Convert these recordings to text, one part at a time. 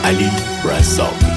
علی رزاقی.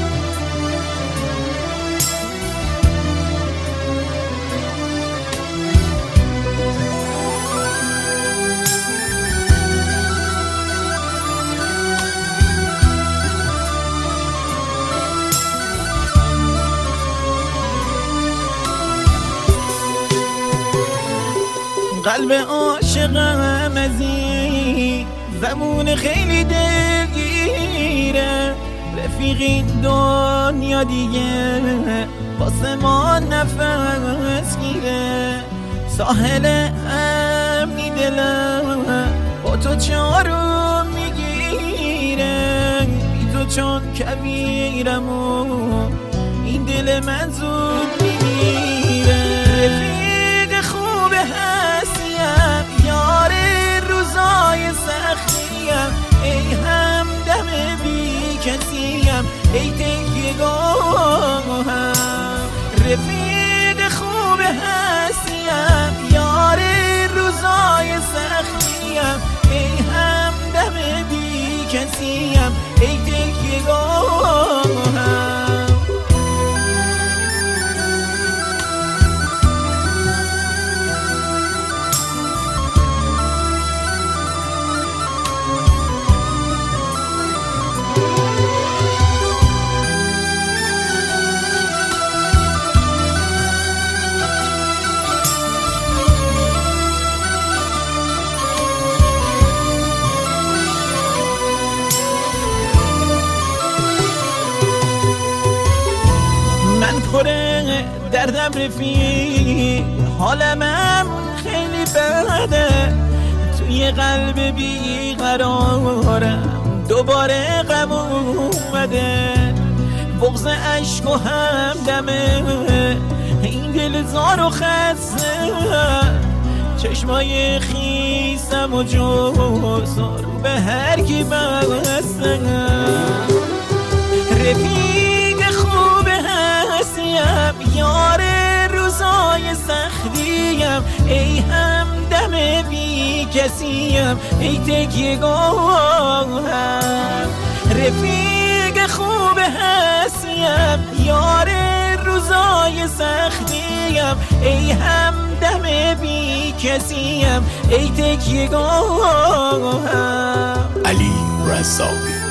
قلب عاشقم ازی زمون خیلی دلگیره، رفیقی دنیا دیگه واسه ما نفس گیره. ساحل امنی دلم با تو چارو میگیره، بی تو چون کبیرم و این دل من زود میگیره. رفیق خوب هستیم، یار روزای سختیم، ای همدم بی کسیم، ای تکیه‌گاهم. رفیق خوب هستیم، یار روزای سختیم، ای همدم بی کسیم، ای تکیه‌گاهم. پره دردم رفیق، حالمم خیلی بده، توی قلب بیقرارم دوباره غم اومده. بغض عشق و همدمه این دل زار و خسته، چشمای خیسم و جوزار به هر کی بسته. رفیق خوب یار روزای سختیم، ای همدم بی کسیم، ای تکیه‌گاهم. رفیق خوب هستیم، یار روزای سختیم، ای همدم بی کسیم، ای تکیه‌گاهم. علی رزاقی.